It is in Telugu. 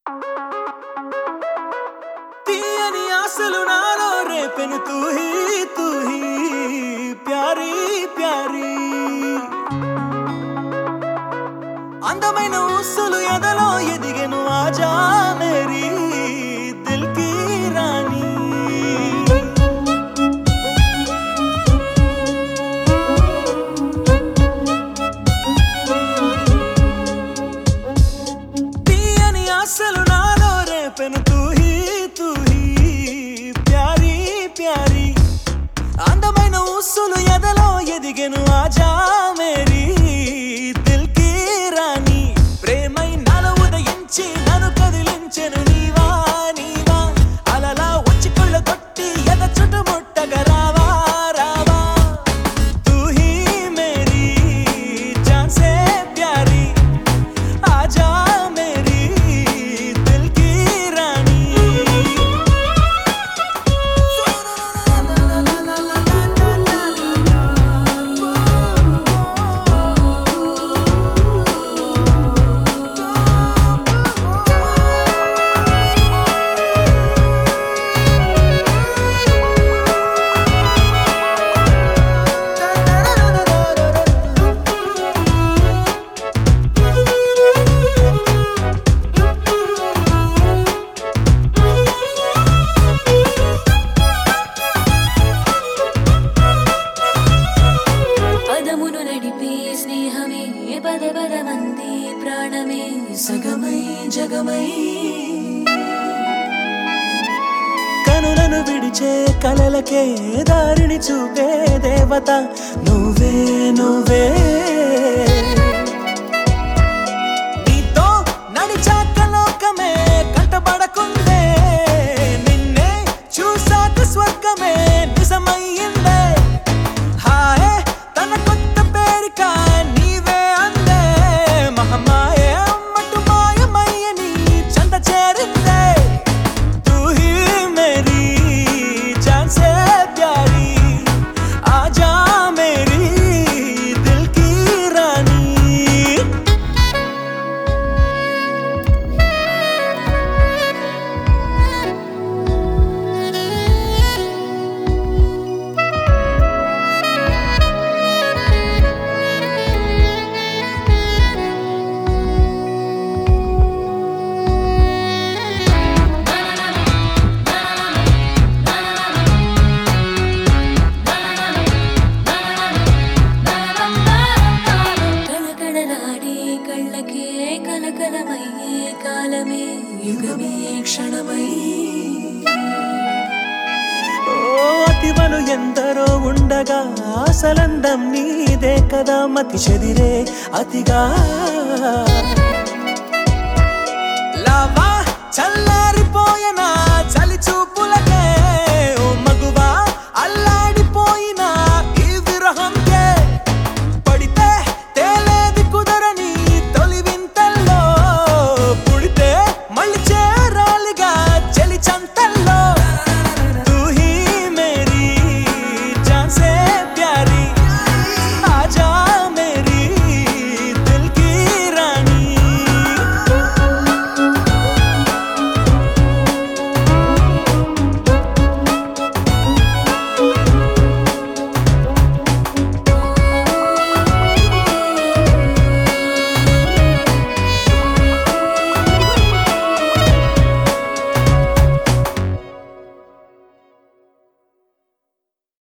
తీయని ఆశలు నాలో రేపెను తూ హీ ప్యారీ ప్యారీ అందమైన ఊసులు ఎదలో ఎదిగెను ఆజా మేరీ దిల్ కీ రాణి తీయని ఆశలు నాలో రేపెను తూ హీ ప్యారీ ప్యారీ అందమైన ఊసులు ఎదలో ఎదిగెను ఆజా మేరీ దిల్ కీ రాణి ప్రేమై నాలో ఉదయించి నన్ను కదిలించెను నీవా నీవా అలలా వచ్చి కొళ్ళ కొట్టి ఎద చుట్టుముట్టగా రావా రావా తూ హీ మేరీ జాన్ సే ప్యారీ ఆజా మేరీ దిల్ కీ రాణి పదమును నడిపే స్నేహమే పద పదమంది ప్రాణమే సగమై జగమై కనులను విడిచే కలలకే దారిని చూపే దేవత నువ్వే నువ్వే నీతో నడిచాక లోకమే కంటపడకుందే నిన్నే చూసాక స్వర్గమే నిజమయ్యిందే హాయే తన కొత్త పేరిక నీవే అందే మహమాయే అమ్మటు మాయమయ్యని చంద చేరిందే తూ హీ మేరీ జాన్ సే ప్యారీ ఆజా మేరీ దిల్ కీ రాణి కళకళలాడే కళ్ళకే కలకలమయ్యే కాలమే యుగమే క్షణమై ఓ అతివలు ఎందరో ఉండగా అసలందం నీదే కదా మతి చెదిరే అతిగా లావా చల్ల